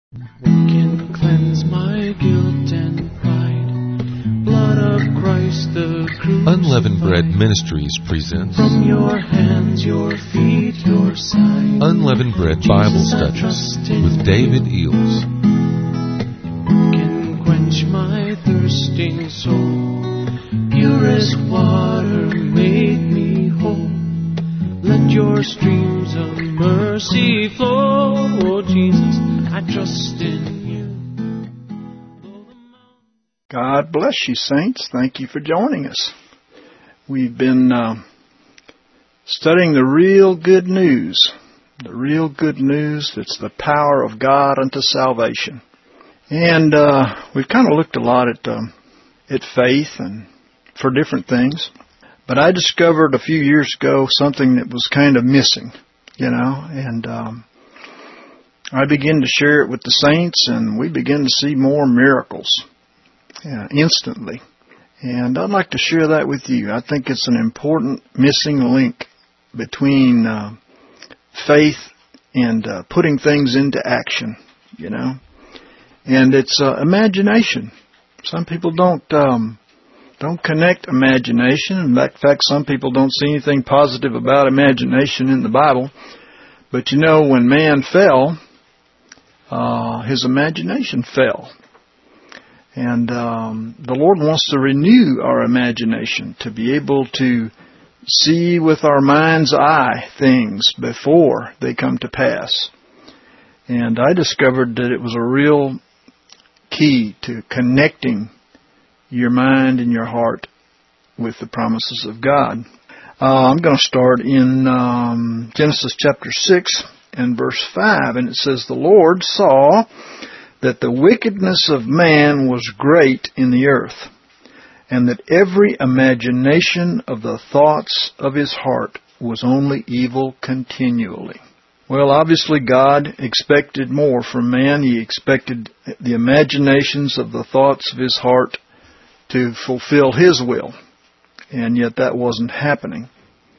What can cleanse my guilt and pride? Blood of Christ the crucified. Unleavened Bread Ministries presents From your hands, your feet, your side. Unleavened Bread Bible Studies with David Eels. What can quench my thirsting soul? Purest water made me whole. Let your streams of mercy flow. Oh Jesus, I trust in you. God bless you, saints. Thank you for joining us. We've been studying the real good news. The real good news that's the power of God unto salvation. And we've kind of looked a lot at faith and for different things. But I discovered a few years ago something that was kind of missing, and I began to share it with the saints, and we began to see more miracles instantly. And I'd like to share that with you. I think it's an important missing link between faith and putting things into action, And it's imagination. Some people don't connect imagination. In fact, some people don't see anything positive about imagination in the Bible. But when man fell, his imagination fell. And the Lord wants to renew our imagination, to be able to see with our mind's eye things before they come to pass. And I discovered that it was a real key to connecting your mind and your heart with the promises of God. I'm going to start in Genesis chapter 6 and verse 5, and it says, "The Lord saw that the wickedness of man was great in the earth, and that every imagination of the thoughts of his heart was only evil continually." Well, obviously God expected more from man. He expected the imaginations of the thoughts of his heart to fulfill His will, and yet that wasn't happening.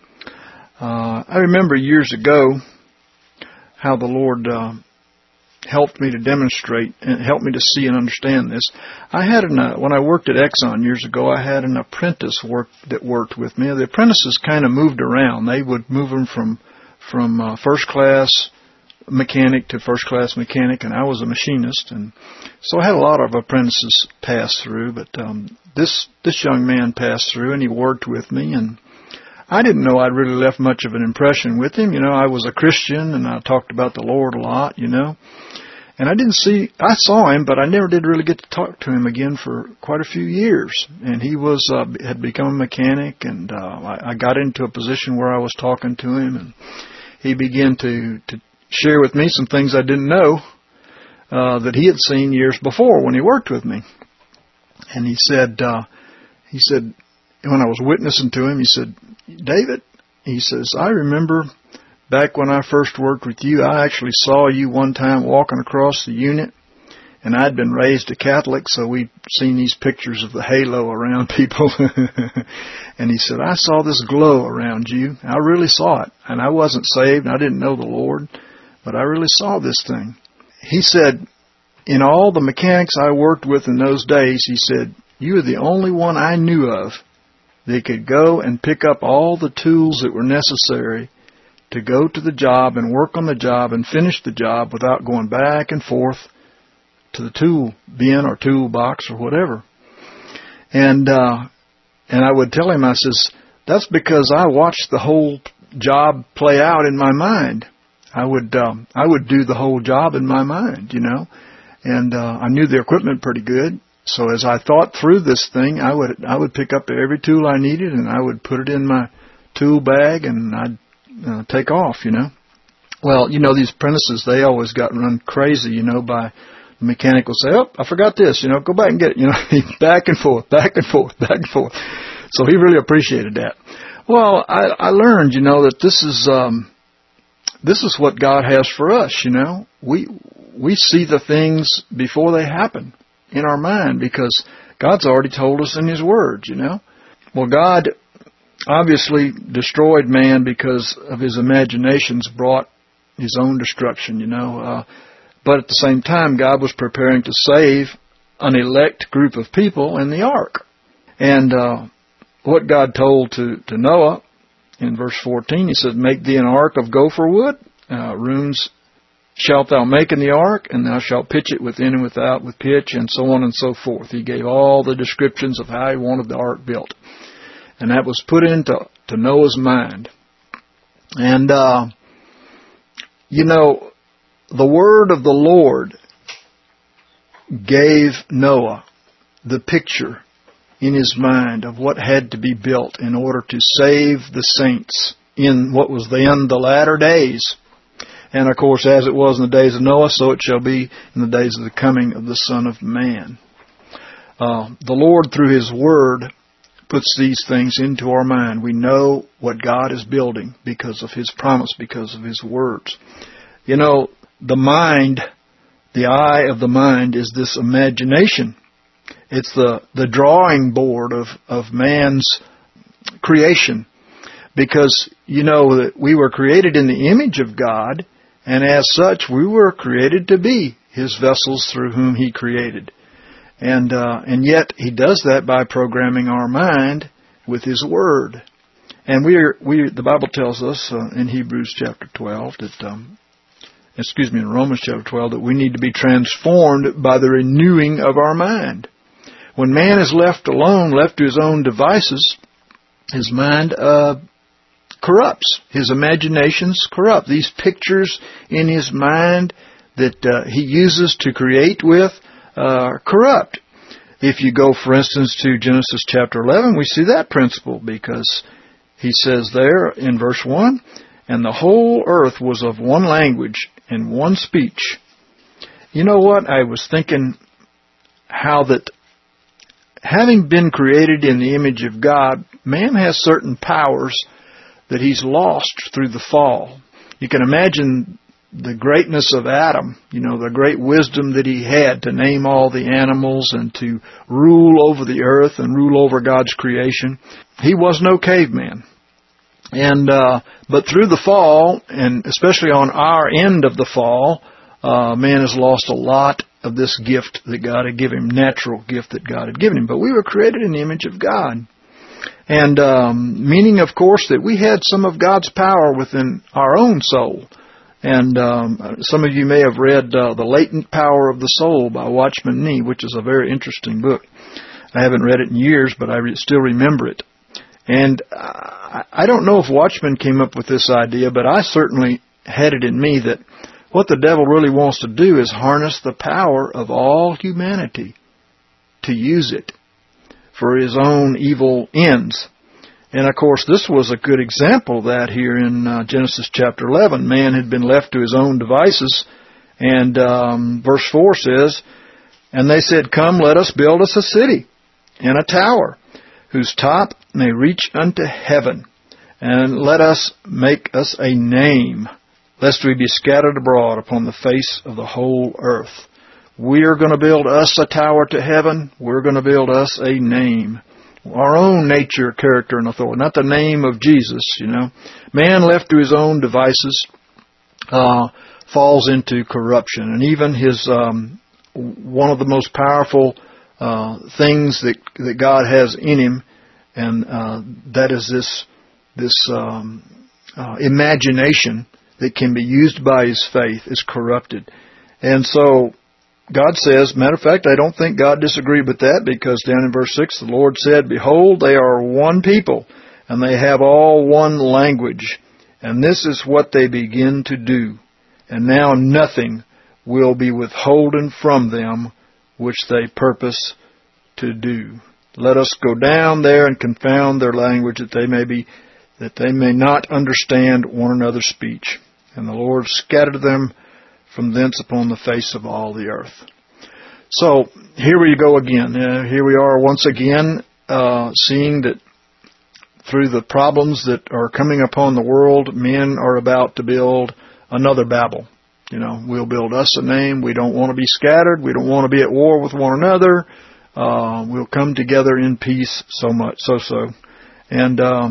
I remember years ago how the Lord helped me to demonstrate and helped me to see and understand this. When I worked at Exxon years ago, I had an apprentice that worked with me. The apprentices kind of moved around. They would move them from first class mechanic to first class mechanic, and I was a machinist, and so I had a lot of apprentices pass through, but this young man passed through, and he worked with me, and I didn't know I'd really left much of an impression with him. I was a Christian, and I talked about the Lord a lot, and I saw him, but I never did really get to talk to him again for quite a few years, and he had become a mechanic, and I got into a position where I was talking to him, and he began to share with me some things I didn't know that he had seen years before when he worked with me. And he said, when I was witnessing to him, he said, "David," he says, "I remember back when I first worked with you, I actually saw you one time walking across the unit, and I'd been raised a Catholic, so we'd seen these pictures of the halo around people." And he said, "I saw this glow around you. I really saw it. And I wasn't saved, and I didn't know the Lord, but I really saw this thing." He said, "In all the mechanics I worked with in those days," he said, "you were the only one I knew of that could go and pick up all the tools that were necessary to go to the job and work on the job and finish the job without going back and forth to the tool bin or toolbox or whatever." And I would tell him, I says, "That's because I watched the whole job play out in my mind. I would do the whole job in my mind, and I knew the equipment pretty good. So as I thought through this thing, I would pick up every tool I needed, and I would put it in my tool bag, and I'd take off, Well, these apprentices, they always got run crazy, by the mechanic will say, "Oh, I forgot this, go back and get it," back and forth, back and forth, back and forth. So he really appreciated that. Well, I learned, that this is what God has for us, We see the things before they happen in our mind because God's already told us in His Word, Well, God obviously destroyed man because of his imaginations brought his own destruction, But at the same time, God was preparing to save an elect group of people in the ark. And what God told to Noah in verse 14, He said, "Make thee an ark of gopher wood, rooms shalt thou make in the ark, and thou shalt pitch it within and without with pitch," and so on and so forth. He gave all the descriptions of how He wanted the ark built. And that was put into Noah's mind. And, the word of the Lord gave Noah the picture in his mind of what had to be built in order to save the saints in what was then the latter days. And of course, as it was in the days of Noah, so it shall be in the days of the coming of the Son of Man. The Lord, through His Word, puts these things into our mind. We know what God is building because of His promise, because of His words. The mind, the eye of the mind is this imagination. It's the drawing board of man's creation. Because that we were created in the image of God, and as such we were created to be His vessels through whom He created. And yet He does that by programming our mind with His Word. And the Bible tells us in Hebrews chapter 12 that in Romans chapter 12, that we need to be transformed by the renewing of our mind. When man is left alone, left to his own devices, his mind corrupts. His imaginations corrupt. These pictures in his mind that he uses to create with are corrupt. If you go, for instance, to Genesis chapter 11, we see that principle, because he says there in verse 1, "And the whole earth was of one language and one speech." You know what? I was thinking how that having been created in the image of God, man has certain powers that he's lost through the fall. You can imagine the greatness of Adam, the great wisdom that he had to name all the animals and to rule over the earth and rule over God's creation. He was no caveman. But through the fall, and especially on our end of the fall, man has lost a lot of this gift that God had given him, natural gift that God had given him. But we were created in the image of God. And meaning, of course, that we had some of God's power within our own soul. And some of you may have read The Latent Power of the Soul by Watchman Nee, which is a very interesting book. I haven't read it in years, but I still remember it. And I don't know if Watchman came up with this idea, but I certainly had it in me that what the devil really wants to do is harness the power of all humanity to use it for his own evil ends. And of course, this was a good example of that here in Genesis chapter 11. Man had been left to his own devices. And verse 4 says, "And they said, Come, let us build us a city and a tower, whose top may reach unto heaven, and let us make us a name, lest we be scattered abroad upon the face of the whole earth." We are going to build us a tower to heaven. We're going to build us a name. Our own nature, character, and authority. Not the name of Jesus, Man left to his own devices falls into corruption. And even his one of the most powerful things that God has in him, and that is this imagination that can be used by his faith, is corrupted. And so God says, matter of fact, I don't think God disagreed with that, because down in verse 6, the Lord said, "Behold, they are one people, and they have all one language. And this is what they begin to do. And now nothing will be withholden from them which they purpose to do. Let us go down there and confound their language, that they may not understand one another's speech. And the Lord scattered them from thence upon the face of all the earth." So here we go again. Here we are once again seeing that through the problems that are coming upon the world, men are about to build another Babel. We'll build us a name. We don't want to be scattered. We don't want to be at war with one another. We'll come together in peace so much. And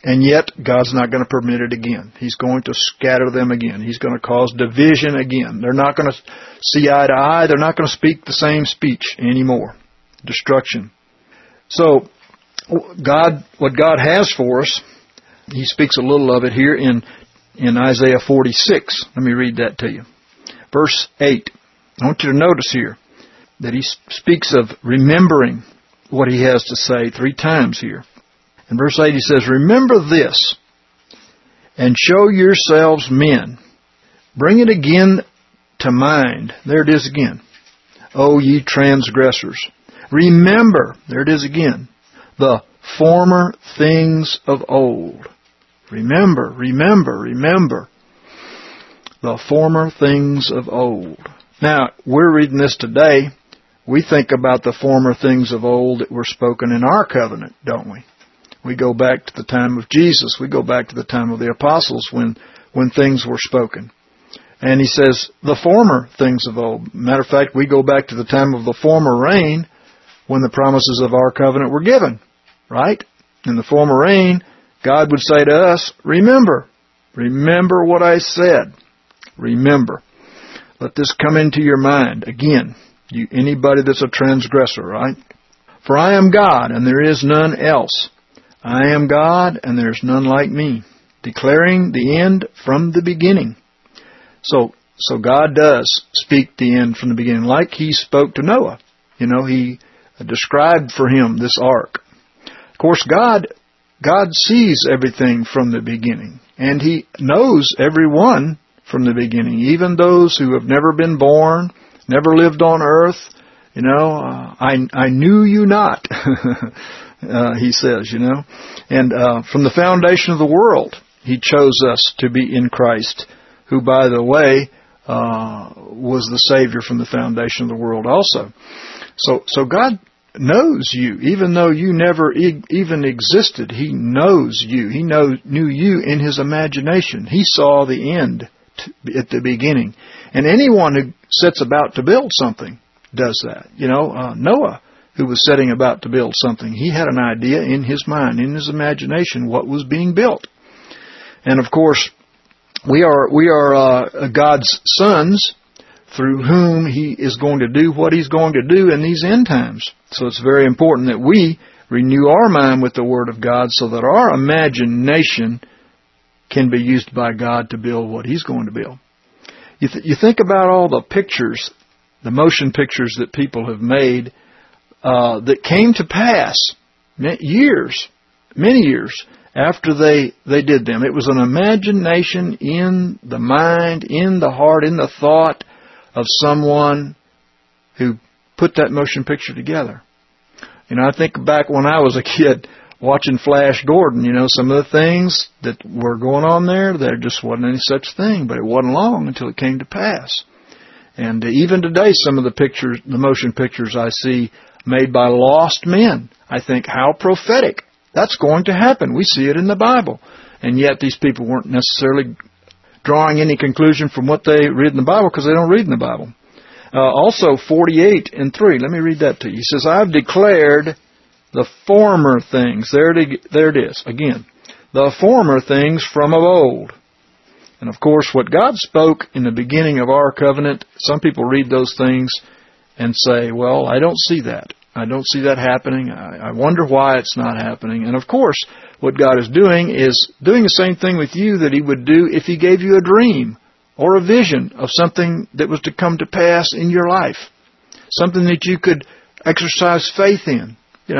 And yet, God's not going to permit it again. He's going to scatter them again. He's going to cause division again. They're not going to see eye to eye. They're not going to speak the same speech anymore. Destruction. So, what God has for us, He speaks a little of it here in Isaiah 46. Let me read that to you. Verse 8. I want you to notice here that He speaks of remembering what He has to say 3 times here. In verse 8 He says, "Remember this, and show yourselves men. Bring it again to mind." There it is again. "O ye transgressors. Remember," there it is again, "the former things of old." Remember, remember, remember. The former things of old. Now, we're reading this today. We think about the former things of old that were spoken in our covenant, don't we? We go back to the time of Jesus. We go back to the time of the apostles when things were spoken. And He says, the former things of old. Matter of fact, we go back to the time of the former rain when the promises of our covenant were given. Right? In the former rain, God would say to us, remember. Remember what I said. Remember. Let this come into your mind. Again, anybody that's a transgressor, right? "For I am God, and there is none else. I am God, and there is none like me, declaring the end from the beginning." So God does speak the end from the beginning, like He spoke to Noah. He described for him this ark. Of course, God sees everything from the beginning, and He knows everyone from the beginning, even those who have never been born, never lived on earth. I knew you not, He says, And from the foundation of the world, He chose us to be in Christ, who, by the way, was the Savior from the foundation of the world also. So God knows you, even though you never even existed. He knows you. He knew you in His imagination. He saw the end at the beginning. And anyone who sets about to build something does that. Noah, who was setting about to build something, he had an idea in his mind, in his imagination, what was being built. And of course, we are God's sons, through whom He is going to do what He's going to do in these end times. So it's very important that we renew our mind with the Word of God so that our imagination can be used by God to build what He's going to build. You think about all the pictures, the motion pictures that people have made that came to pass many years after they did them. It was an imagination in the mind, in the heart, in the thought of someone who put that motion picture together. I think back when I was a kid watching Flash Gordon, some of the things that were going on there just wasn't any such thing, but it wasn't long until it came to pass. And even today, some of the motion pictures I see made by lost men, I think, how prophetic. That's going to happen. We see it in the Bible. And yet these people weren't necessarily drawing any conclusion from what they read in the Bible, because they don't read in the Bible. Also, 48:3. Let me read that to you. He says, "I've declared the former things." There it is. Again, the former things from of old. And of course, what God spoke in the beginning of our covenant, some people read those things and say, well, I don't see that. I don't see that happening. I wonder why it's not happening. And of course, what God is doing the same thing with you that He would do if He gave you a dream or a vision of something that was to come to pass in your life. Something that you could exercise faith in.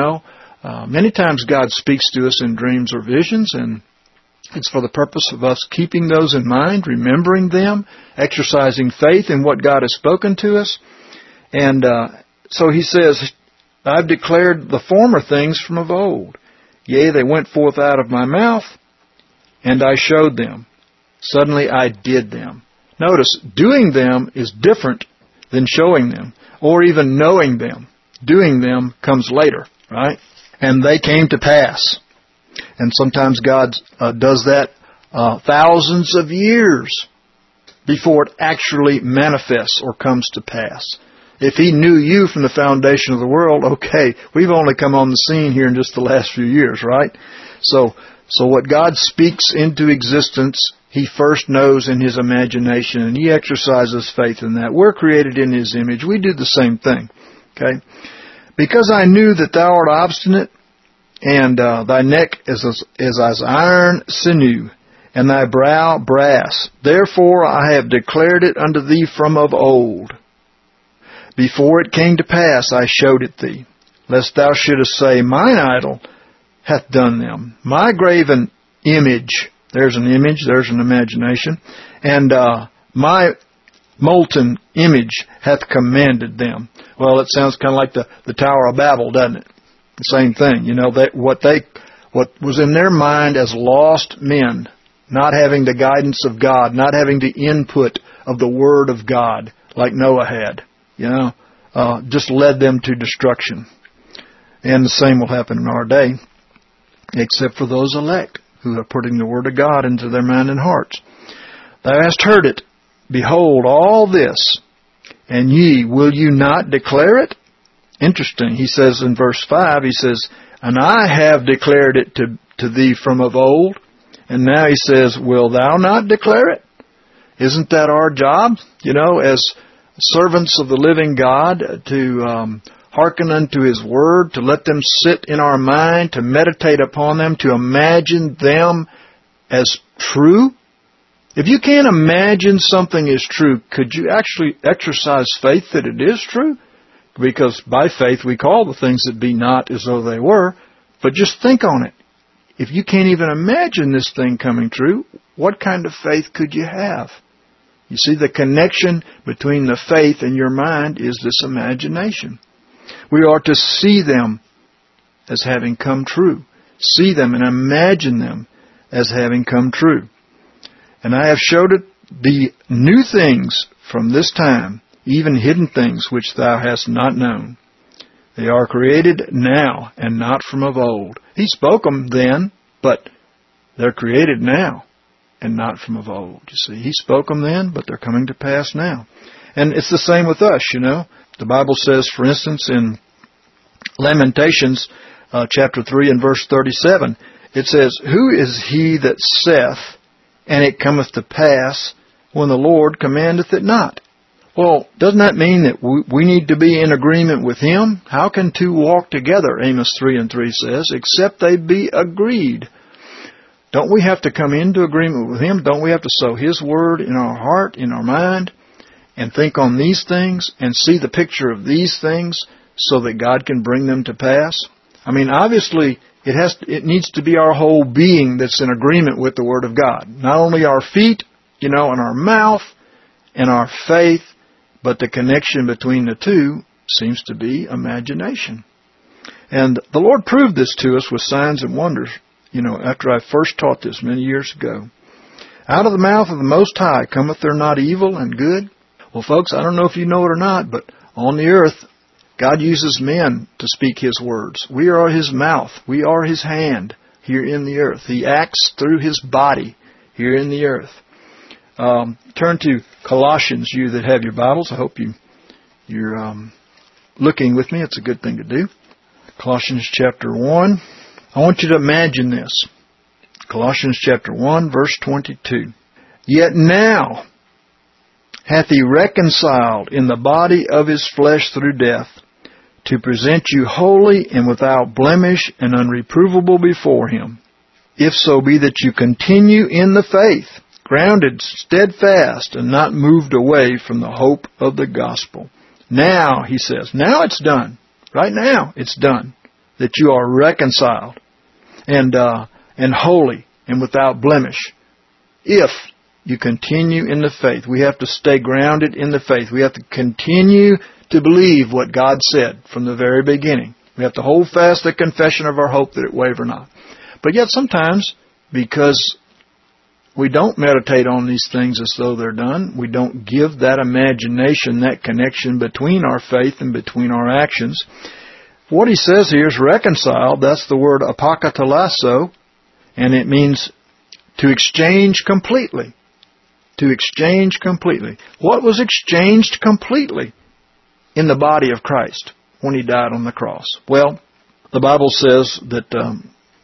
Many times God speaks to us in dreams or visions, and it's for the purpose of us keeping those in mind, remembering them, exercising faith in what God has spoken to us. And so He says, "I've declared the former things from of old. Yea, they went forth out of my mouth, and I showed them. Suddenly I did them." Notice, doing them is different than showing them, or even knowing them. Doing them comes later, right? And they came to pass. And sometimes God does that thousands of years before it actually manifests or comes to pass. If He knew you from the foundation of the world, okay, we've only come on the scene here in just the last few years, right? So So what God speaks into existence, He first knows in His imagination, and He exercises faith in that. We're created in His image. We do the same thing. Okay? Because I knew that thou art obstinate, and thy neck is as iron sinew, and thy brow brass. Therefore I have declared it unto thee from of old. Before it came to pass, I showed it thee, lest thou shouldest say, Mine idol hath done them. My graven image, there's an image, there's an imagination, and my molten image hath commanded them. Well, it sounds kind of like the Tower of Babel, doesn't it? The same thing. You know, what was in their mind as lost men, not having the guidance of God, not having the input of the Word of God like Noah had, you know, just led them to destruction. And the same will happen in our day, except for those elect who are putting the Word of God into their mind and hearts. Thou hast heard it. Behold, all this, and ye, will you not declare it? Interesting. He says in verse 5, he says, and I have declared it to thee from of old. And now he says, will thou not declare it? Isn't that our job, you know, as servants of the living God, to hearken unto His Word, to let them sit in our mind, to meditate upon them, to imagine them as true? If you can't imagine something is true, could you actually exercise faith that it is true? Because by faith we call the things that be not as though they were. But just think on it. If you can't even imagine this thing coming true, what kind of faith could you have? You see, the connection between the faith and your mind is this imagination. We are to see them as having come true. See them and imagine them as having come true. And I have showed it the new things from this time, even hidden things which thou hast not known. They are created now and not from of old. He spoke them then, but they're created now and not from of old. You see, He spoke them then, but they're coming to pass now. And it's the same with us, you know. The Bible says, for instance, in Lamentations chapter 3 and verse 37, it says, who is he that saith, and it cometh to pass, when the Lord commandeth it not? Well, doesn't that mean that we need to be in agreement with Him? How can two walk together, Amos 3 and 3 says, except they be agreed? Don't we have to come into agreement with Him? Don't we have to sow His Word in our heart, in our mind, and think on these things, and see the picture of these things, so that God can bring them to pass? I mean, obviously, it needs to be our whole being that's in agreement with the Word of God. Not only our feet, you know, and our mouth, and our faith, but the connection between the two seems to be imagination. And the Lord proved this to us with signs and wonders, you know, after I first taught this many years ago. Out of the mouth of the Most High cometh there not evil and good? Well, folks, I don't know if you know it or not, but on the earth, God uses men to speak His words. We are His mouth. We are His hand here in the earth. He acts through His body here in the earth. Turn to Colossians, you that have your Bibles. I hope you're looking with me. It's a good thing to do. Colossians chapter 1. I want you to imagine this. Colossians chapter 1, verse 22. Yet now hath He reconciled in the body of His flesh through death, to present you holy and without blemish and unreprovable before Him, if so be that you continue in the faith, grounded, steadfast, and not moved away from the hope of the gospel. Now, he says, now it's done. Right now, it's done. That you are reconciled and holy and without blemish. If you continue in the faith. We have to stay grounded in the faith. We have to continue to believe what God said from the very beginning. We have to hold fast the confession of our hope that it waver not. But yet sometimes, because we don't meditate on these things as though they're done, we don't give that imagination, that connection between our faith and between our actions. What he says here is reconciled. That's the word apokatallasso, and it means to exchange completely. To exchange completely. What was exchanged completely in the body of Christ when He died on the cross? Well, the Bible says that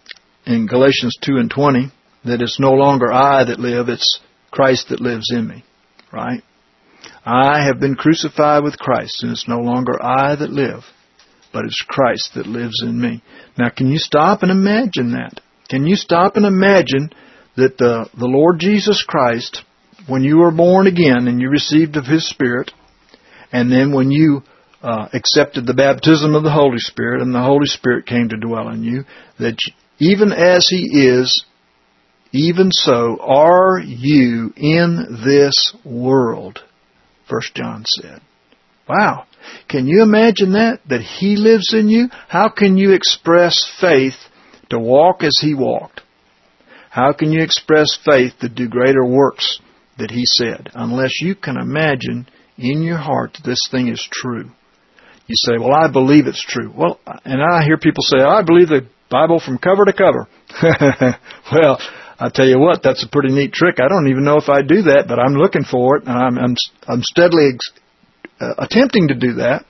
in Galatians 2:20 that it's no longer I that live, it's Christ that lives in me, right? I have been crucified with Christ, and it's no longer I that live, but it's Christ that lives in me. Now, can you stop and imagine that? Can you stop and imagine that the Lord Jesus Christ, when you were born again and you received of His Spirit, and then when you accepted the baptism of the Holy Spirit and the Holy Spirit came to dwell in you, that even as He is, even so are you in this world, 1 John said. Wow. Can you imagine that? That He lives in you? How can you express faith to walk as He walked? How can you express faith to do greater works that He said? Unless you can imagine in your heart that this thing is true. You say, well, I believe it's true. Well, and I hear people say, I believe the Bible from cover to cover. Well, I tell you what, that's a pretty neat trick. I don't even know if I do that, but I'm looking for it, and I'm steadily attempting to do that,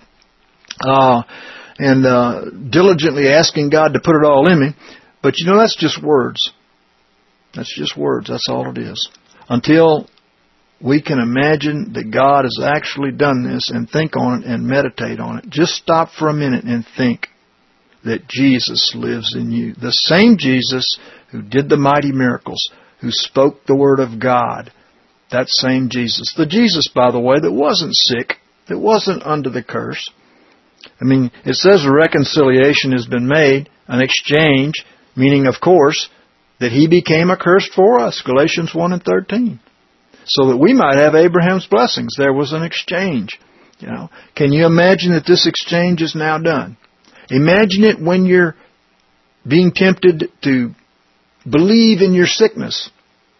and diligently asking God to put it all in me. But you know, that's just words. That's just words. That's all it is. Until we can imagine that God has actually done this and think on it and meditate on it. Just stop for a minute and think that Jesus lives in you. The same Jesus who did the mighty miracles, who spoke the Word of God. That same Jesus. The Jesus, by the way, that wasn't sick, that wasn't under the curse. I mean, it says a reconciliation has been made, an exchange, meaning, of course, that He became a curse for us, Galatians 1:13. So that we might have Abraham's blessings. There was an exchange. You know, can you imagine that this exchange is now done? Imagine it when you're being tempted to believe in your sickness.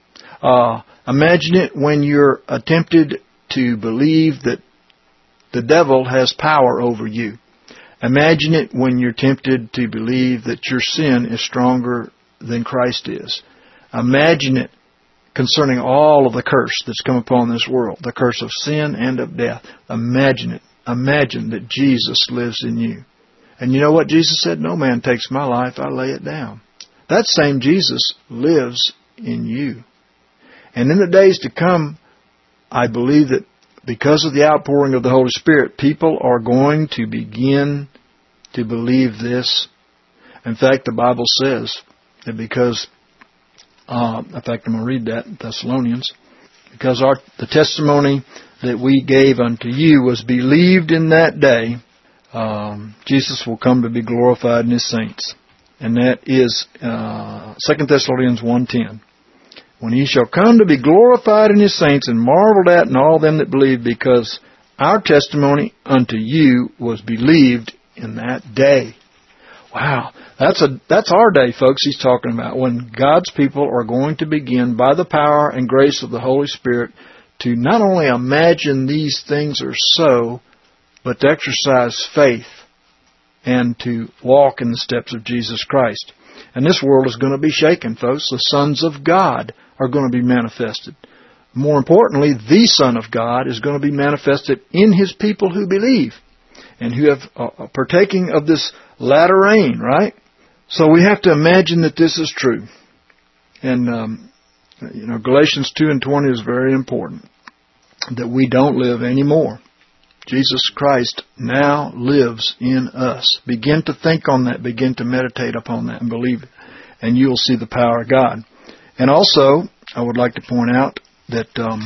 Imagine it when you're tempted to believe that the devil has power over you. Imagine it when you're tempted to believe that your sin is stronger than Christ is. Imagine it concerning all of the curse that's come upon this world, the curse of sin and of death. Imagine it. Imagine that Jesus lives in you. And you know what Jesus said? No man takes my life, I lay it down. That same Jesus lives in you. And in the days to come, I believe that because of the outpouring of the Holy Spirit, people are going to begin to believe this. In fact, the Bible says that because, in fact, I'm going to read that in Thessalonians, because the testimony that we gave unto you was believed in that day, Jesus will come to be glorified in His saints. And that is 2 Thessalonians 1:10. When He shall come to be glorified in His saints and marveled at in all them that believe, because our testimony unto you was believed in that day. Wow, that's our day, folks. He's talking about when God's people are going to begin, by the power and grace of the Holy Spirit, to not only imagine these things are so, but to exercise faith and to walk in the steps of Jesus Christ. And this world is going to be shaken, folks. The sons of God are going to be manifested. More importantly, the Son of God is going to be manifested in His people who believe and who have partaking of this latter rain, right? So we have to imagine that this is true. And, Galatians 2:20 is very important, that we don't live anymore. Jesus Christ now lives in us. Begin to think on that. Begin to meditate upon that and believe it. And you will see the power of God. And also, I would like to point out that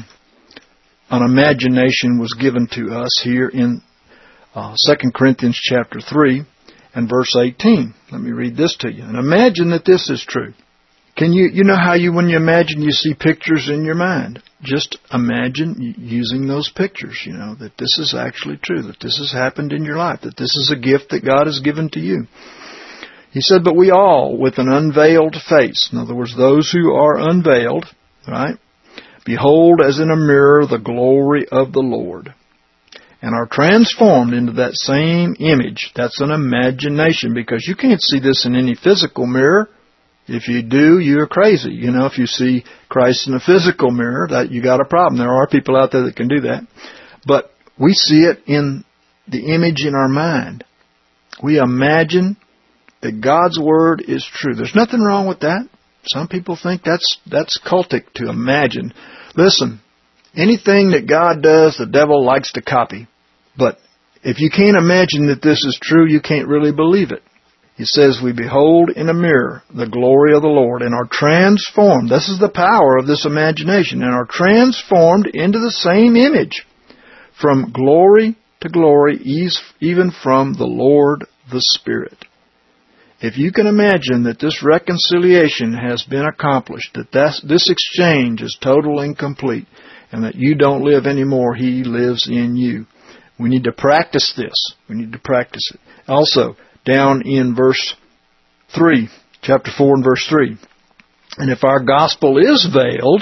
an imagination was given to us here in 2 Corinthians chapter 3 and verse 18. Let me read this to you. And imagine that this is true. Can you know how when you imagine, you see pictures in your mind? Just imagine using those pictures, that this is actually true, that this has happened in your life, that this is a gift that God has given to you. He said, but we all, with an unveiled face, in other words, those who are unveiled, right, behold as in a mirror the glory of the Lord, and are transformed into that same image. That's an imagination, because you can't see this in any physical mirror. If you do, you're crazy. If you see Christ in a physical mirror, that you got a problem. There are people out there that can do that. But we see it in the image in our mind. We imagine that God's Word is true. There's nothing wrong with that. Some people think that's cultic to imagine. Listen, anything that God does, the devil likes to copy. But if you can't imagine that this is true, you can't really believe it. He says, we behold in a mirror the glory of the Lord and are transformed. This is the power of this imagination. And are transformed into the same image from glory to glory, even from the Lord the Spirit. If you can imagine that this reconciliation has been accomplished, that this exchange is total and complete, and that you don't live anymore, He lives in you. We need to practice this. We need to practice it. Also, down in verse 3, chapter 4 and verse 3. And if our gospel is veiled,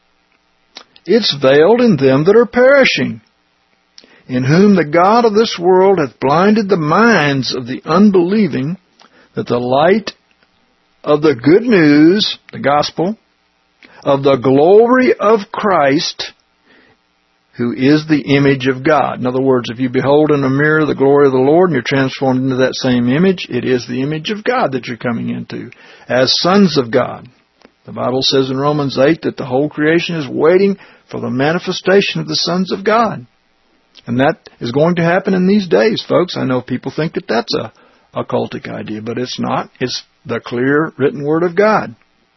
it's veiled in them that are perishing, in whom the God of this world hath blinded the minds of the unbelieving, that the light of the good news, the gospel, of the glory of Christ, who is the image of God. In other words, if you behold in a mirror the glory of the Lord and you're transformed into that same image, it is the image of God that you're coming into as sons of God. The Bible says in Romans 8 that the whole creation is waiting for the manifestation of the sons of God. And that is going to happen in these days, folks. I know people think that that's a occultic idea, but it's not. It's the clear written Word of God.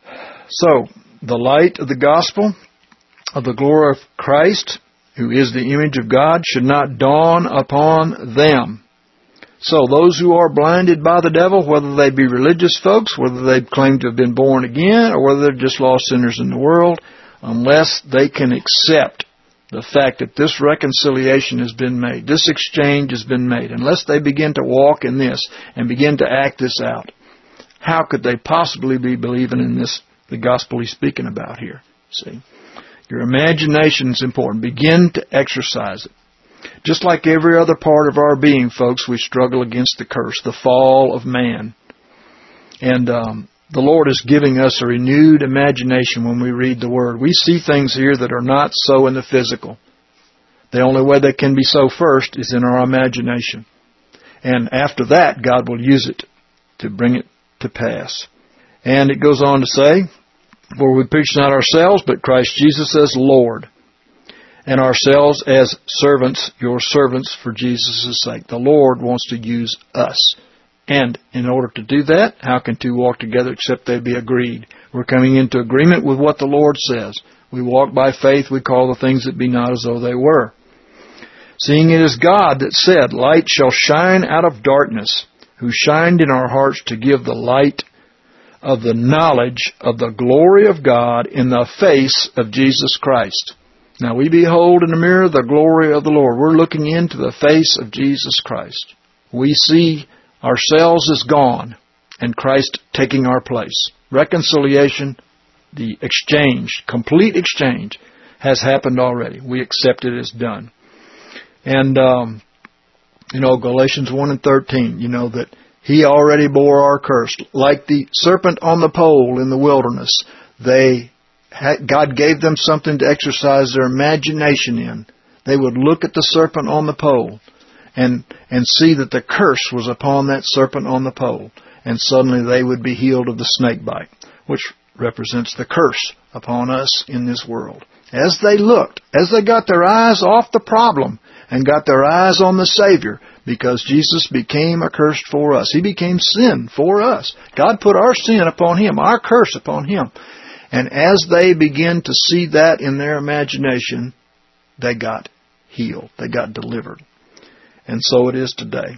So, the light of the gospel of the glory of Christ, who is the image of God, should not dawn upon them. So, those who are blinded by the devil, whether they be religious folks, whether they claim to have been born again, or whether they're just lost sinners in the world, unless they can accept the fact that this reconciliation has been made, this exchange has been made, unless they begin to walk in this and begin to act this out, how could they possibly be believing in this, the gospel he's speaking about here? See, your imagination is important. Begin to exercise it. Just like every other part of our being, folks, we struggle against the curse, the fall of man. And the Lord is giving us a renewed imagination when we read the Word. We see things here that are not so in the physical. The only way they can be so first is in our imagination. And after that, God will use it to bring it to pass. And it goes on to say, for we preach not ourselves, but Christ Jesus as Lord, and ourselves as servants, your servants for Jesus' sake. The Lord wants to use us. And in order to do that, how can two walk together except they be agreed? We're coming into agreement with what the Lord says. We walk by faith, we call the things that be not as though they were. Seeing it is God that said, light shall shine out of darkness, who shined in our hearts to give the light of the knowledge of the glory of God in the face of Jesus Christ. Now we behold in the mirror the glory of the Lord. We're looking into the face of Jesus Christ. We see ourselves is gone, and Christ taking our place. Reconciliation, the exchange, complete exchange, has happened already. We accept it as done. And, Galatians 1 and 13, that He already bore our curse. Like the serpent on the pole in the wilderness, God gave them something to exercise their imagination in. They would look at the serpent on the pole and see that the curse was upon that serpent on the pole. And suddenly they would be healed of the snake bite, which represents the curse upon us in this world. As they looked, as they got their eyes off the problem and got their eyes on the Savior, because Jesus became accursed for us. He became sin for us. God put our sin upon Him, our curse upon Him. And as they began to see that in their imagination, they got healed. They got delivered. And so it is today.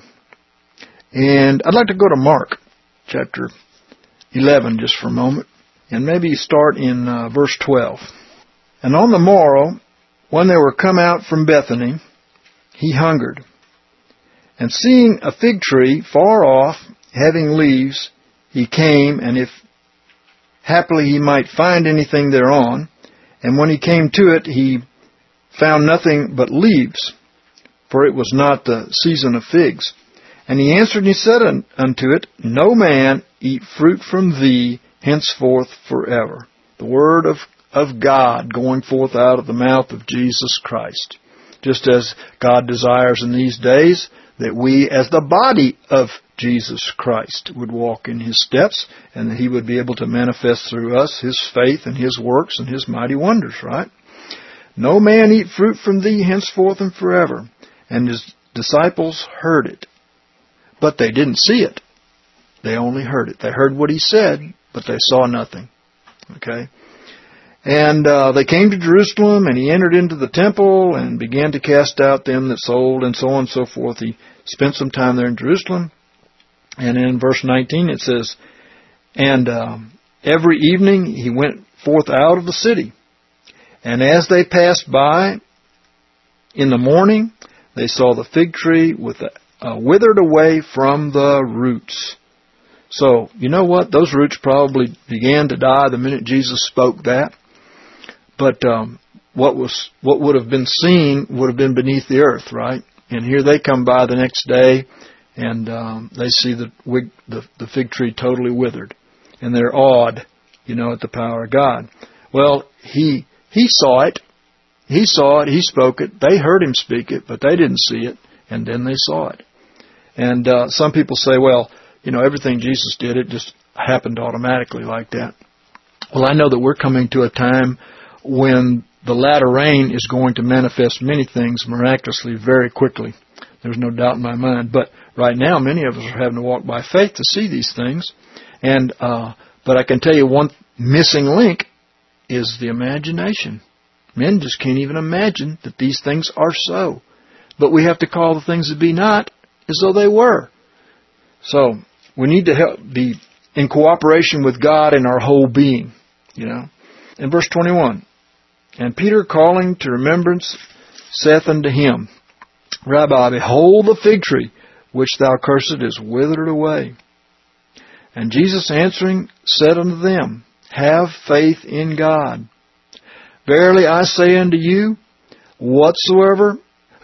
And I'd like to go to Mark chapter 11 just for a moment. And maybe start in verse 12. And on the morrow, when they were come out from Bethany, He hungered. And seeing a fig tree far off, having leaves, He came, and if happily He might find anything thereon. And when He came to it, He found nothing but leaves, for it was not the season of figs. And He answered and He said unto it, No man eat fruit from thee henceforth forever. The word of God going forth out of the mouth of Jesus Christ. Just as God desires in these days that we, as the body of Jesus Christ would walk in His steps, and that He would be able to manifest through us His faith and His works and His mighty wonders, right? No man eat fruit from thee henceforth and forever. And His disciples heard it, but they didn't see it. They only heard it. They heard what He said, but they saw nothing. Okay? And they came to Jerusalem, and He entered into the temple and began to cast out them that sold, and so on and so forth. He spent some time there in Jerusalem. And in verse 19 it says, and every evening He went forth out of the city. And as they passed by in the morning, they saw the fig tree withered away from the roots. So, you know what? Those roots probably began to die the minute Jesus spoke that. But what would have been seen would have been beneath the earth, right? And here they come by the next day, and they see the fig tree totally withered. And they're awed, at the power of God. Well, He saw it. He saw it. He spoke it. They heard Him speak it, but they didn't see it. And then they saw it. And some people say, well, everything Jesus did, it just happened automatically like that. Well, I know that we're coming to a time when the latter rain is going to manifest many things miraculously very quickly. There's no doubt in my mind. But right now, many of us are having to walk by faith to see these things. And but I can tell you one missing link is the imagination. Men just can't even imagine that these things are so. But we have to call the things that be not as though they were. So we need to be in cooperation with God in our whole being, In verse 21, and Peter calling to remembrance saith unto Him, Rabbi, behold the fig tree which thou cursed is withered away. And Jesus answering said unto them, Have faith in God. Verily I say unto you, whosoever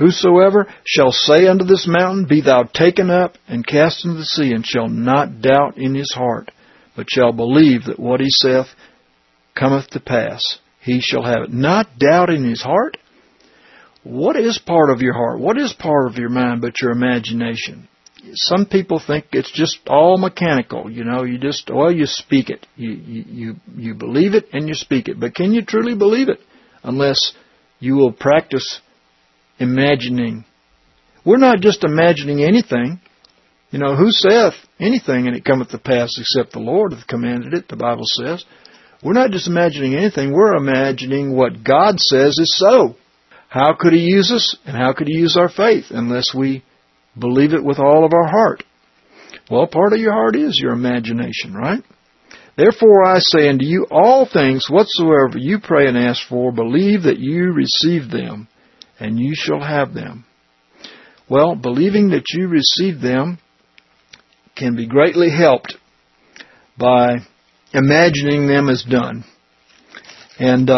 shall say unto this mountain, Be thou taken up and cast into the sea, and shall not doubt in his heart, but shall believe that what he saith cometh to pass, he shall have it. Not doubt in his heart? What is part of your heart? What is part of your mind but your imagination? Some people think it's just all mechanical. You speak it. You believe it and you speak it. But can you truly believe it unless you will practice imagining? We're not just imagining anything. Who saith anything and it cometh to pass except the Lord hath commanded it, the Bible says. We're not just imagining anything. We're imagining what God says is so. How could He use us and how could He use our faith unless we believe it with all of our heart? Well, part of your heart is your imagination, right? Therefore I say unto you, all things whatsoever you pray and ask for, believe that you receive them, and you shall have them. Well, believing that you receive them can be greatly helped by imagining them as done. And,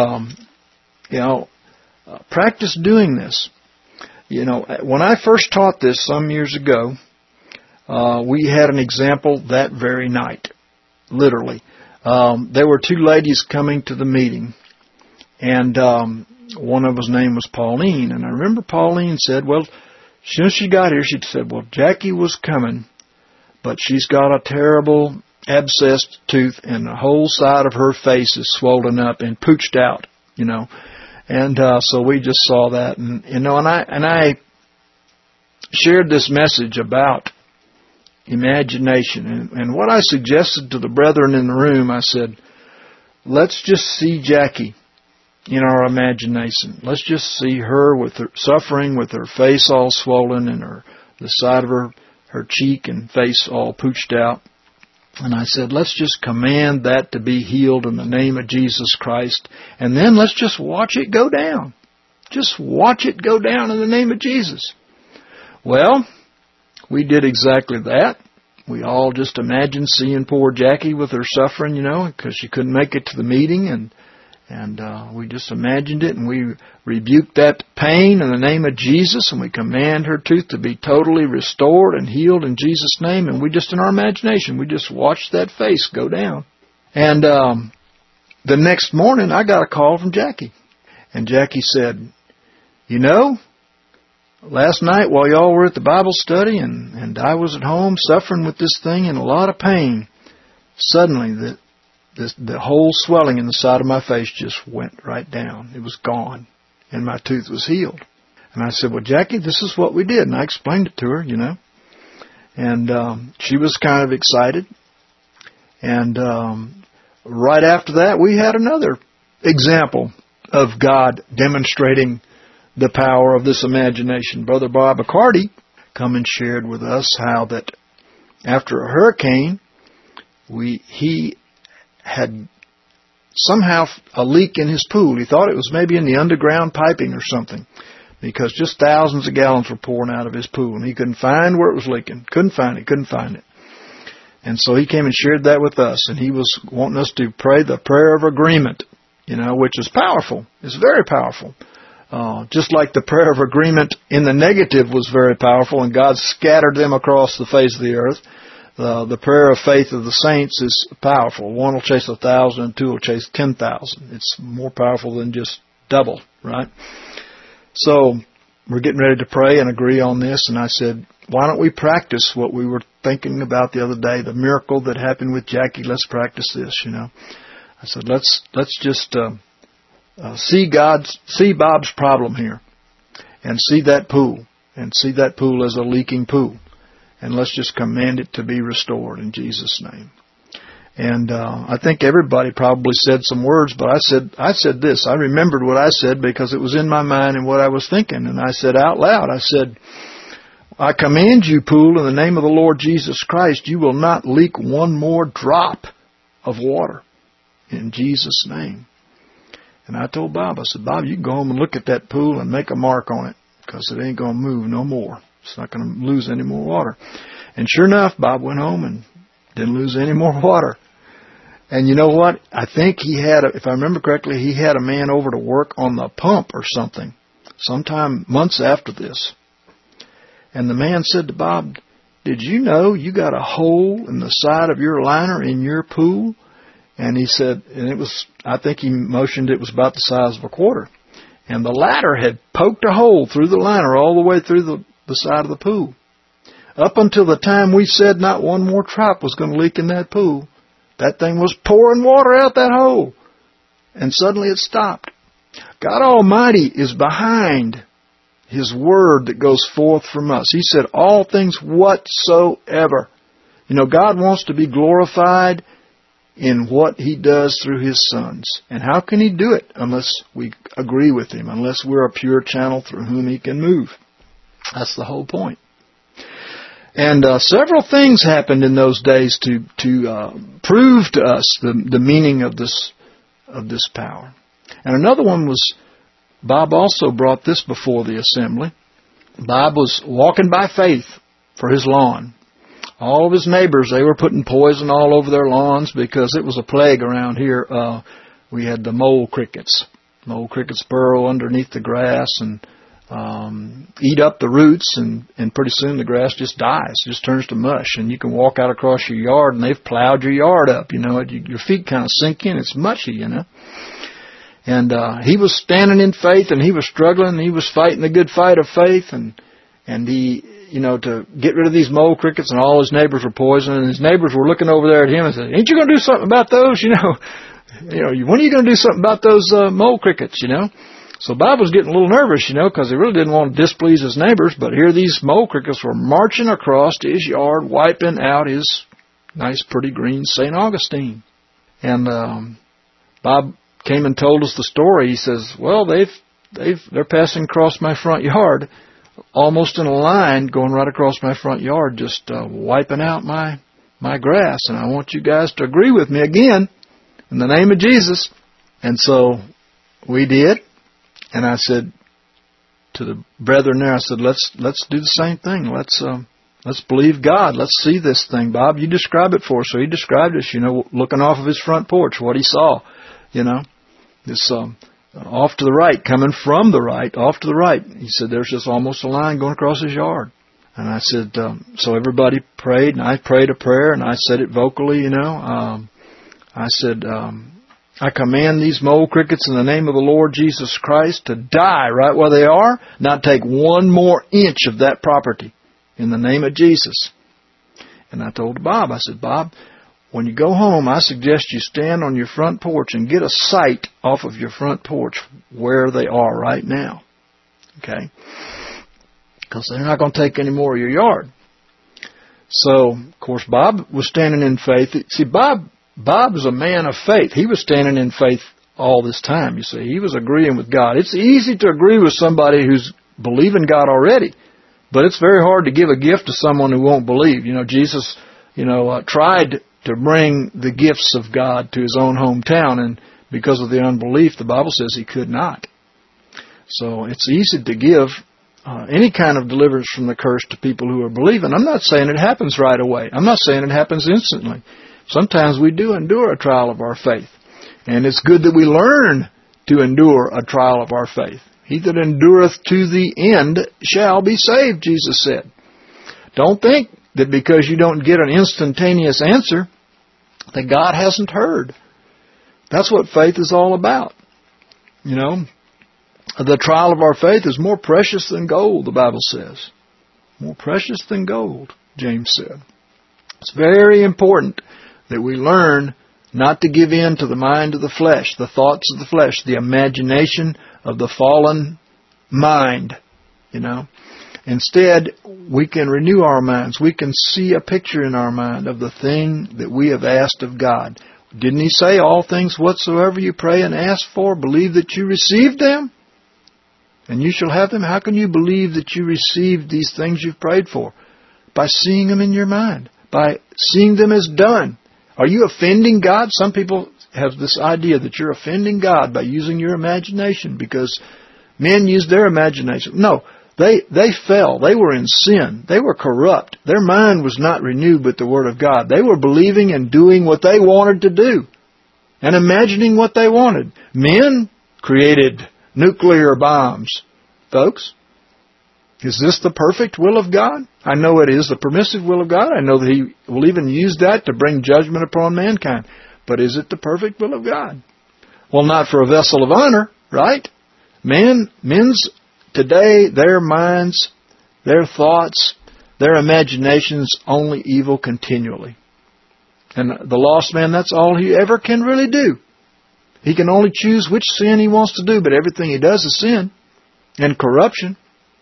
practice doing this. When I first taught this some years ago, we had an example that very night, literally. There were two ladies coming to the meeting, and one of us name was Pauline. And I remember Pauline said, well, as soon as she got here, she said, well, Jackie was coming, but she's got a terrible abscessed tooth, and the whole side of her face is swollen up and pooched out, And so we just saw that, and I shared this message about imagination, and what I suggested to the brethren in the room, I said, let's just see Jackie in our imagination. Let's just see her with her suffering, with her face all swollen, and the side of her cheek and face all pooched out. And I said, let's just command that to be healed in the name of Jesus Christ. And then let's just watch it go down. Just watch it go down in the name of Jesus. Well, we did exactly that. We all just imagined seeing poor Jackie with her suffering, because she couldn't make it to the meeting. And we just imagined it, and we rebuked that pain in the name of Jesus, and we command her tooth to be totally restored and healed in Jesus' name. And we just, in our imagination, we just watched that face go down. And the next morning, I got a call from Jackie. And Jackie said, last night while y'all were at the Bible study and I was at home suffering with this thing in a lot of pain, suddenly the whole swelling in the side of my face just went right down. It was gone, and my tooth was healed. And I said, well, Jackie, this is what we did. And I explained it to her, And she was kind of excited. And right after that, we had another example of God demonstrating the power of this imagination. Brother Bob McCarty come and shared with us how that after a hurricane, he had somehow a leak in his pool. He thought it was maybe in the underground piping or something, because just thousands of gallons were pouring out of his pool, and he couldn't find where it was leaking. Couldn't find it. And so he came and shared that with us, and he was wanting us to pray the prayer of agreement, which is powerful. It's very powerful. Just like the prayer of agreement in the negative was very powerful, and God scattered them across the face of the earth. The prayer of faith of the saints is powerful. One will chase 1,000 and two will chase 10,000. It's more powerful than just double, right? So we're getting ready to pray and agree on this, and I said, why don't we practice what we were thinking about the other day, the miracle that happened with Jackie? Let's practice this, I said, let's just see Bob's problem here, and see that pool as a leaking pool. And let's just command it to be restored in Jesus' name. And I think everybody probably said some words, but I said this. I remembered what I said because it was in my mind and what I was thinking. And I said out loud, I said, I command you, pool, in the name of the Lord Jesus Christ, you will not leak one more drop of water in Jesus' name. And I told Bob, I said, Bob, you can go home and look at that pool and make a mark on it, because it ain't going to move no more. It's not going to lose any more water. And sure enough, Bob went home and didn't lose any more water. And you know what? I think if I remember correctly, he had a man over to work on the pump or something, sometime months after this. And the man said to Bob, did you know you got a hole in the side of your liner in your pool? And he said, I think he motioned it was about the size of a quarter. And the ladder had poked a hole through the liner all the way through the side of the pool. Up until the time we said not one more drop was going to leak in that pool, that thing was pouring water out that hole. And suddenly it stopped. God Almighty is behind His word that goes forth from us. He said, all things whatsoever. God wants to be glorified in what He does through His sons. And how can He do it unless we agree with Him, unless we're a pure channel through whom He can move? That's the whole point. And several things happened in those days to prove to us the meaning of this power. And another one was, Bob also brought this before the assembly. Bob was walking by faith for his lawn. All of his neighbors, they were putting poison all over their lawns because it was a plague around here. We had the mole crickets. Mole crickets burrow underneath the grass and eat up the roots, and pretty soon the grass just dies, just turns to mush. And you can walk out across your yard and they've plowed your yard up. Your feet kind of sink in. It's mushy, And he was standing in faith, and he was struggling, and he was fighting the good fight of faith, and he, to get rid of these mole crickets, and all his neighbors were poisoned, and his neighbors were looking over there at him and said, ain't you going to do something about those? When are you going to do something about those mole crickets, So Bob was getting a little nervous, because he really didn't want to displease his neighbors, but here these mole crickets were marching across to his yard, wiping out his nice, pretty green St. Augustine. And Bob came and told us the story. He says, well, they're passing across my front yard, almost in a line, going right across my front yard, just wiping out my grass. And I want you guys to agree with me again, in the name of Jesus. And so we did. And I said to the brethren there, I said, let's do the same thing. Let's believe God. Let's see this thing. Bob, you describe it for us. So he described us, looking off of his front porch, what he saw, this off to the right, coming from the right, off to the right. He said, there's just almost a line going across his yard. And I said, so everybody prayed, and I prayed a prayer, and I said it vocally, I said, I command these mole crickets in the name of the Lord Jesus Christ to die right where they are, not take one more inch of that property in the name of Jesus. And I told Bob, I said, Bob, when you go home, I suggest you stand on your front porch and get a sight off of your front porch where they are right now. Okay? Because they're not going to take any more of your yard. So, of course, Bob was standing in faith. See, Bob was a man of faith. He was standing in faith all this time, you see. He was agreeing with God. It's easy to agree with somebody who's believing God already, but it's very hard to give a gift to someone who won't believe. You know, Jesus, tried to bring the gifts of God to his own hometown, and because of the unbelief, the Bible says he could not. So it's easy to give any kind of deliverance from the curse to people who are believing. I'm not saying it happens right away. I'm not saying it happens instantly. Sometimes we do endure a trial of our faith. And it's good that we learn to endure a trial of our faith. He that endureth to the end shall be saved, Jesus said. Don't think that because you don't get an instantaneous answer, that God hasn't heard. That's what faith is all about. You know, the trial of our faith is more precious than gold, the Bible says. More precious than gold, James said. It's very important that we learn not to give in to the mind of the flesh, the thoughts of the flesh, the imagination of the fallen mind, Instead, we can renew our minds. We can see a picture in our mind of the thing that we have asked of God. Didn't he say, all things whatsoever you pray and ask for, believe that you received them, and you shall have them? How can you believe that you received these things you've prayed for? By seeing them in your mind, by seeing them as done. Are you offending God? Some people have this idea that you're offending God by using your imagination because men use their imagination. No, they fell. They were in sin. They were corrupt. Their mind was not renewed with the Word of God. They were believing and doing what they wanted to do and imagining what they wanted. Men created nuclear bombs. Folks, is this the perfect will of God? I know it is the permissive will of God. I know that He will even use that to bring judgment upon mankind. But is it the perfect will of God? Well, not for a vessel of honor, right? Men's today, their minds, their thoughts, their imaginations, only evil continually. And the lost man, that's all he ever can really do. He can only choose which sin he wants to do, but everything he does is sin and corruption.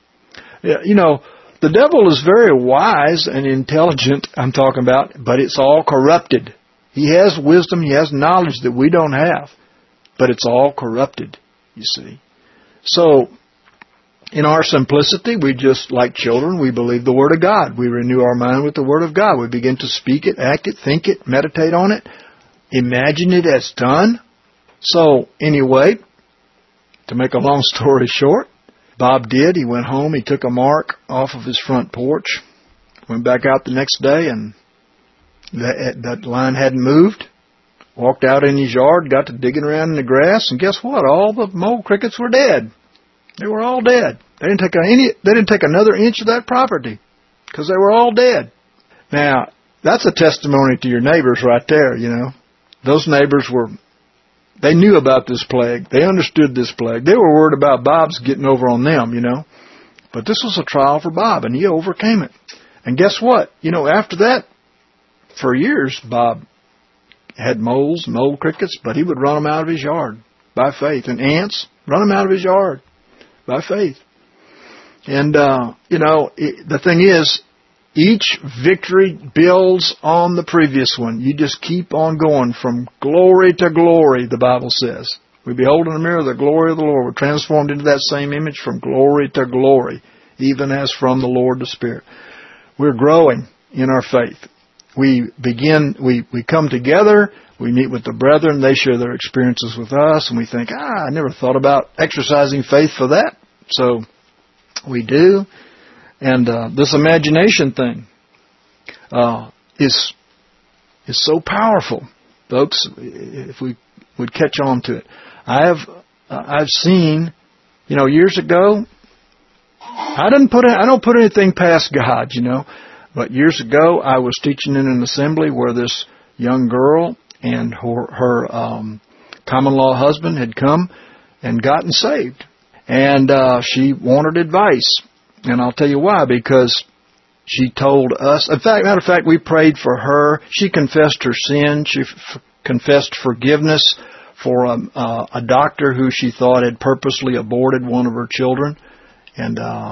The devil is very wise and intelligent, I'm talking about, but it's all corrupted. He has wisdom, he has knowledge that we don't have, but it's all corrupted, you see. So, in our simplicity, we just, like children, we believe the Word of God. We renew our mind with the Word of God. We begin to speak it, act it, think it, meditate on it, imagine it as done. So, anyway, to make a long story short, Bob did. He went home, he took a mark off of his front porch, went back out the next day, and that line hadn't moved. Walked out in his yard, got to digging around in the grass, and guess what? All the mole crickets were dead. They were all dead. They didn't take another inch of that property because they were all dead. Now, that's a testimony to your neighbors right there, Those neighbors they knew about this plague. They understood this plague. They were worried about Bob's getting over on them, But this was a trial for Bob, and he overcame it. And guess what? After that, for years, Bob had mole crickets, but he would run them out of his yard by faith. And ants, run them out of his yard by faith. And, the thing is, each victory builds on the previous one. You just keep on going from glory to glory, the Bible says. We behold in the mirror the glory of the Lord. We're transformed into that same image from glory to glory, even as from the Lord the Spirit. We're growing in our faith. We come together, we meet with the brethren, they share their experiences with us, and we think, I never thought about exercising faith for that. So we do. And this imagination thing is so powerful, folks, if we would catch on to it. I've seen, years ago, I don't put anything past God, But years ago, I was teaching in an assembly where this young girl and her common-law husband had come and gotten saved. And she wanted advice. And I'll tell you why, because she told us, matter of fact, we prayed for her. She confessed her sin. She confessed forgiveness for a doctor who she thought had purposely aborted one of her children. And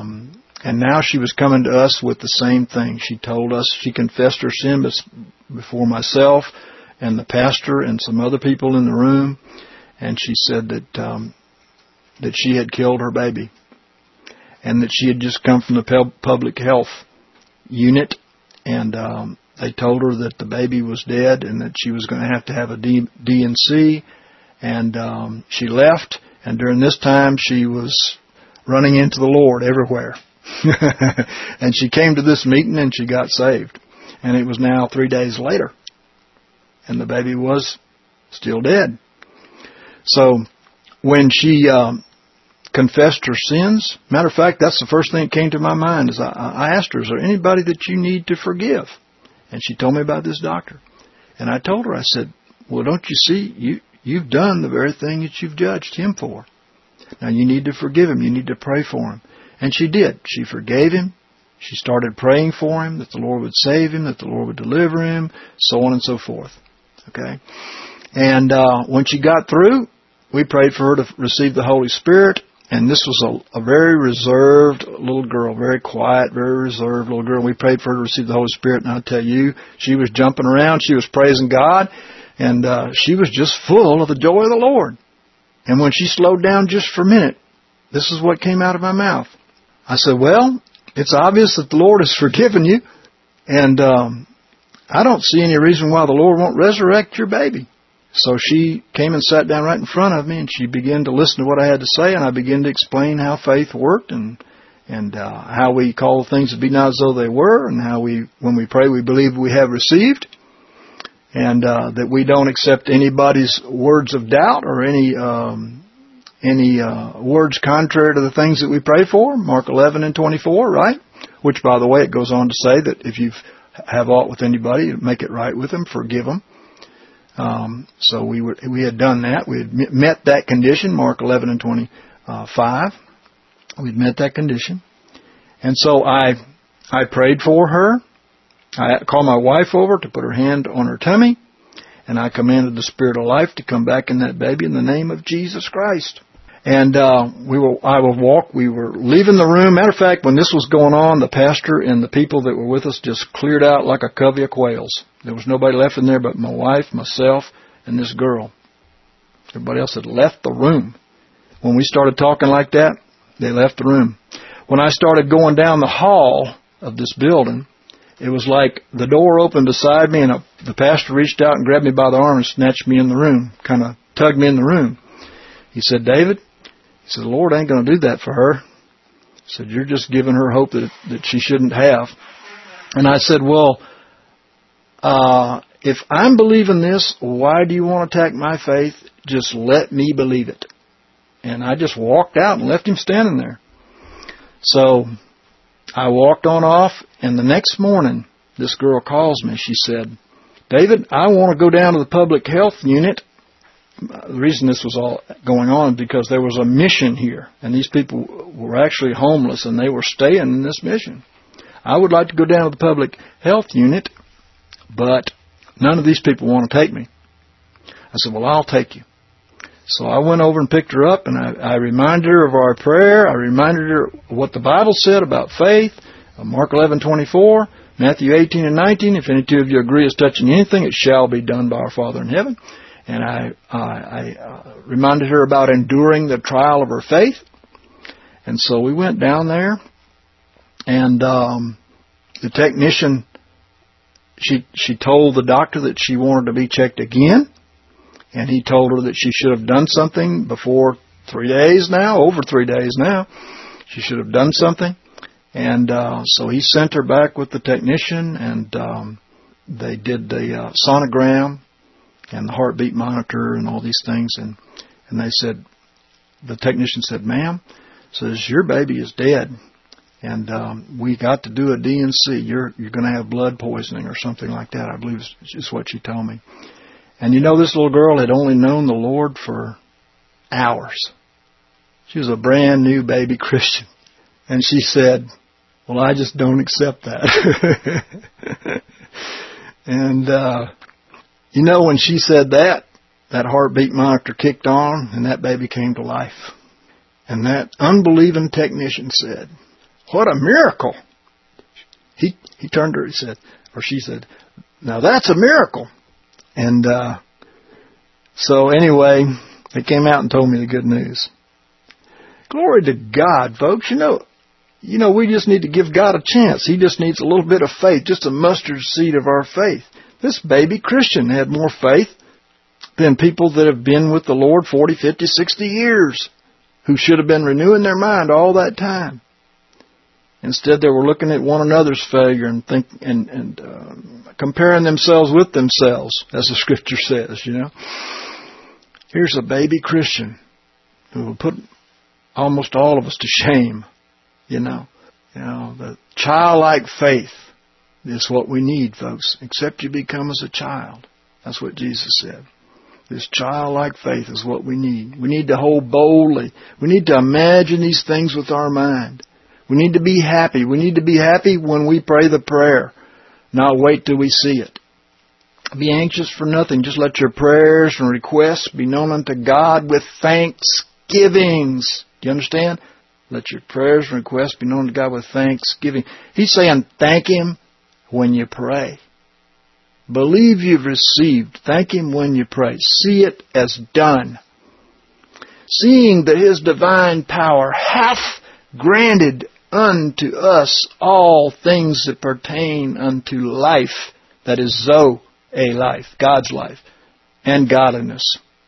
now she was coming to us with the same thing. She told us she confessed her sin before myself and the pastor and some other people in the room. And she said that she had killed her baby, and that she had just come from the public health unit, and they told her that the baby was dead and that she was going to have a D&C, and she left, and during this time she was running into the Lord everywhere. And she came to this meeting and she got saved, and it was now 3 days later, and the baby was still dead. So when she confessed her sins, matter of fact, that's the first thing that came to my mind. Is I asked her, is there anybody that you need to forgive? And she told me about this doctor. And I told her, I said, well, don't you see, you've done the very thing that you've judged him for. Now you need to forgive him. You need to pray for him. And she did. She forgave him. She started praying for him, that the Lord would save him, that the Lord would deliver him, so on and so forth. Okay? And when she got through, we prayed for her to receive the Holy Spirit. And this was a very reserved little girl, very quiet, very reserved little girl. We prayed for her to receive the Holy Spirit, and I'll tell you, she was jumping around, she was praising God, and she was just full of the joy of the Lord. And when she slowed down just for a minute, this is what came out of my mouth. I said, well, it's obvious that the Lord has forgiven you, and I don't see any reason why the Lord won't resurrect your baby. So she came and sat down right in front of me, and she began to listen to what I had to say, and I began to explain how faith worked and how we call things to be not as though they were, and how when we pray, we believe we have received, and that we don't accept anybody's words of doubt or any words contrary to the things that we pray for. Mark 11:24, right? Which, by the way, it goes on to say that if you have aught with anybody, make it right with them, forgive them. So we had done that. We had met that condition, Mark 11:25. We'd met that condition. And so I prayed for her. I called my wife over to put her hand on her tummy, and I commanded the spirit of life to come back in that baby in the name of Jesus Christ. And we were leaving the room. Matter of fact, when this was going on, the pastor and the people that were with us just cleared out like a covey of quails. There was nobody left in there but my wife, myself, and this girl. Everybody else had left the room. When we started talking like that, they left the room. When I started going down the hall of this building, it was like the door opened beside me, and the pastor reached out and grabbed me by the arm and snatched me in the room, kind of tugged me in the room. He said, David, he said, the Lord ain't going to do that for her. He said, you're just giving her hope that she shouldn't have. And I said, well, if I'm believing this, why do you want to attack my faith? Just let me believe it. And I just walked out and left him standing there. So I walked on off, and the next morning, this girl calls me. She said, David, I want to go down to the public health unit. The reason this was all going on is because there was a mission here, and these people were actually homeless, and they were staying in this mission. I would like to go down to the public health unit, but none of these people want to take me. I said, well, I'll take you. So I went over and picked her up, and I reminded her of our prayer. I reminded her what the Bible said about faith, Mark 11:24, Matthew 18:19. If any two of you agree as touching anything, it shall be done by our Father in heaven. And I reminded her about enduring the trial of her faith. And so we went down there, and the technician, she told the doctor that she wanted to be checked again. And he told her that she should have done something before 3 days now, over 3 days now. She should have done something. And so he sent her back with the technician, and they did the sonogram and the heartbeat monitor and all these things. And they said, the technician said, ma'am, says, your baby is dead. And we got to do a D&C. You're going to have blood poisoning or something like that, I believe is what she told me. And you know, this little girl had only known the Lord for hours. She was a brand new baby Christian. And she said, well, I just don't accept that. And, you know, when she said that heartbeat monitor kicked on and that baby came to life. And that unbelieving technician said, what a miracle. He turned to her, she said, now that's a miracle. And so anyway, they came out and told me the good news. Glory to God, folks. You know, we just need to give God a chance. He just needs a little bit of faith, just a mustard seed of our faith. This baby Christian had more faith than people that have been with the Lord 40, 50, 60 years, who should have been renewing their mind all that time. Instead, they were looking at one another's failure and comparing themselves with themselves, as the Scripture says, you know. Here's a baby Christian who will put almost all of us to shame, you know. The childlike faith is what we need, folks, except you become as a child. That's what Jesus said. This childlike faith is what we need. We need to hold boldly. We need to imagine these things with our mind. We need to be happy. We need to be happy when we pray the prayer, not wait till we see it. Be anxious for nothing. Just let your prayers and requests be known unto God with thanksgivings. Do you understand? Let your prayers and requests be known to God with thanksgiving. He's saying thank Him when you pray. Believe you've received. Thank Him when you pray. See it as done. Seeing that His divine power hath granted unto us all things that pertain unto life, that is Zoe life, God's life, and godliness.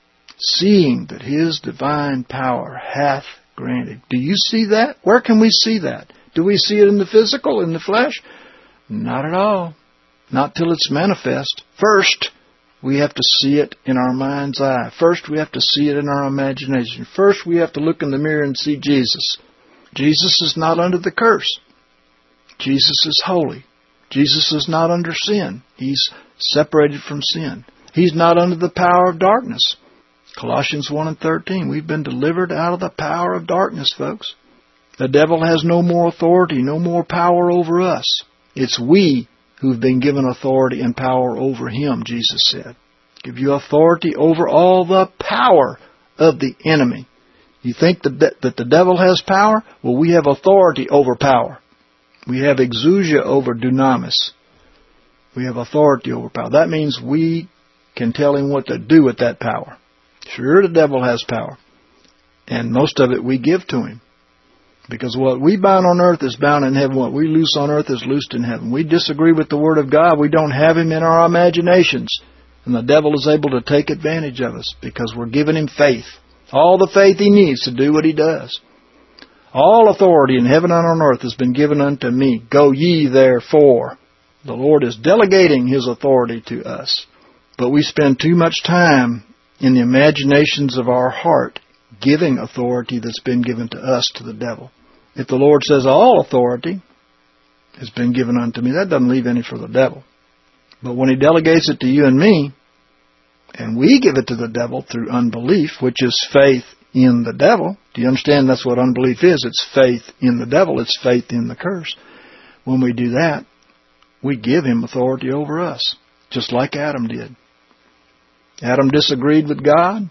Seeing that His divine power hath granted. Do you see that? Where can we see that? Do we see it in the physical, in the flesh? Not at all. Not till it's manifest. First, we have to see it in our mind's eye. First, we have to see it in our imagination. First, we have to look in the mirror and see Jesus. Jesus is not under the curse. Jesus is holy. Jesus is not under sin. He's separated from sin. He's not under the power of darkness. Colossians 1:13. We've been delivered out of the power of darkness, folks. The devil has no more authority, no more power over us. It's we who've been given authority and power over him, Jesus said. Give you authority over all the power of the enemy. You think that the devil has power? Well, we have authority over power. We have exousia over dunamis. We have authority over power. That means we can tell him what to do with that power. Sure, the devil has power. And most of it we give to him. Because what we bind on earth is bound in heaven. What we loose on earth is loosed in heaven. We disagree with the Word of God. We don't have Him in our imaginations. And the devil is able to take advantage of us because we're giving him faith. All the faith he needs to do what he does. All authority in heaven and on earth has been given unto me. Go ye therefore. The Lord is delegating His authority to us. But we spend too much time in the imaginations of our heart giving authority that's been given to us to the devil. If the Lord says all authority has been given unto me, that doesn't leave any for the devil. But when He delegates it to you and me, and we give it to the devil through unbelief, which is faith in the devil. Do you understand that's what unbelief is? It's faith in the devil. It's faith in the curse. When we do that, we give him authority over us, just like Adam did. Adam disagreed with God.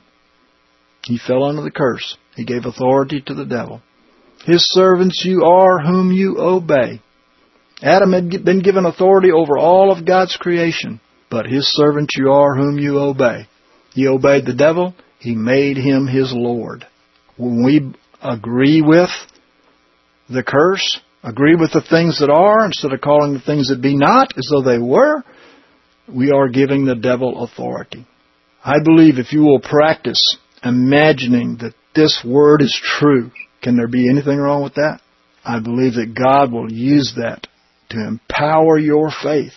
He fell under the curse. He gave authority to the devil. His servants you are whom you obey. Adam had been given authority over all of God's creation, but his servants you are whom you obey. He obeyed the devil. He made him his Lord. When we agree with the curse, agree with the things that are, instead of calling the things that be not as though they were, we are giving the devil authority. I believe if you will practice imagining that this word is true, can there be anything wrong with that? I believe that God will use that to empower your faith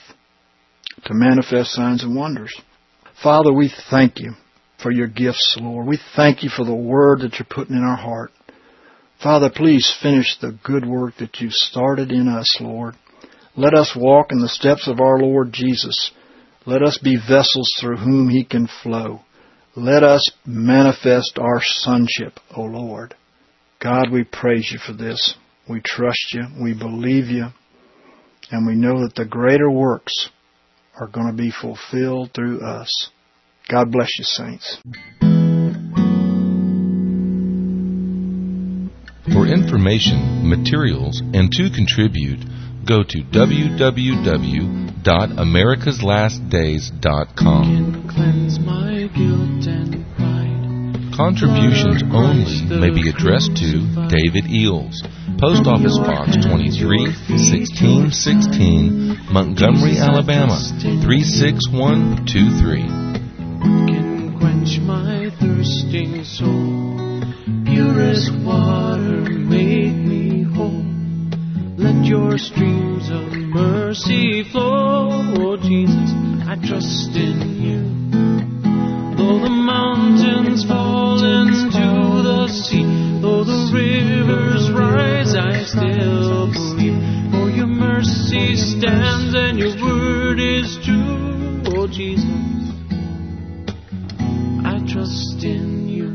to manifest signs and wonders. Father, we thank you for your gifts, Lord. We thank you for the word that you're putting in our heart. Father, please finish the good work that you've started in us, Lord. Let us walk in the steps of our Lord Jesus. Let us be vessels through whom He can flow. Let us manifest our sonship, O Lord. God, we praise You for this. We trust You. We believe You. And we know that the greater works are going to be fulfilled through us. God bless you, saints. For information, materials, and to contribute, go to www.americaslastdays.com. Cleanse my guilt and pride. Contributions only may be addressed to David Eels, Post Office Box 23, 1616, Montgomery, Alabama, 36123. Can quench my thirsting soul. Purest water, make me whole. Let Your streams of mercy flow. Oh Jesus, I trust in You. Though the mountains fall into the sea, though the rivers rise, I still believe. For Your mercy stands and Your word is true. Oh Jesus, I trust in You.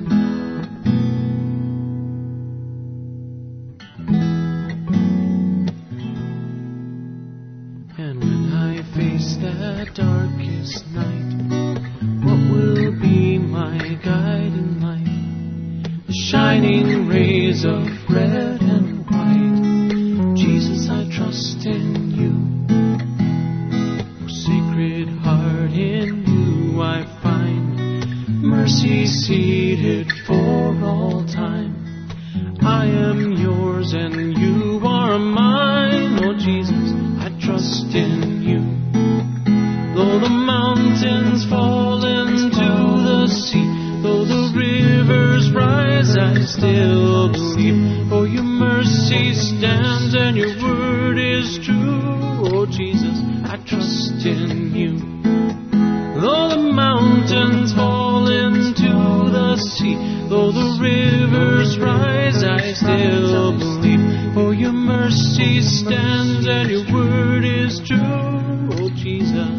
And when I face that darkest night, what will be my guiding light? The shining rays of red and white. Jesus, I trust in You. Oh, Sacred Heart, in You I find mercy seated for all time. I am Yours and You are mine. Oh Jesus, I trust in You. Though the mountains fall into the sea, though the rivers rise, I still believe. For Your mercy stands and Your word is true. Oh Jesus, I trust in You. Though the mountains fall into the sea, though the rivers rise, I still believe. For Your mercy stands and Your word is true. Oh Jesus,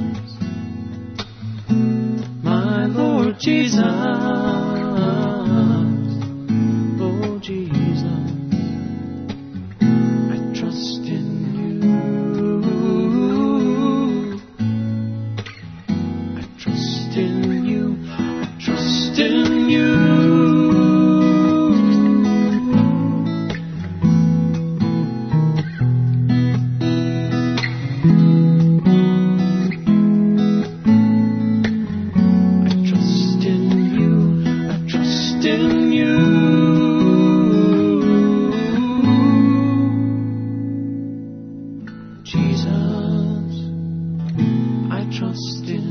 my Lord Jesus, oh Jesus, I trust in You. I trust in You. I trust in You. Jesus, I trust in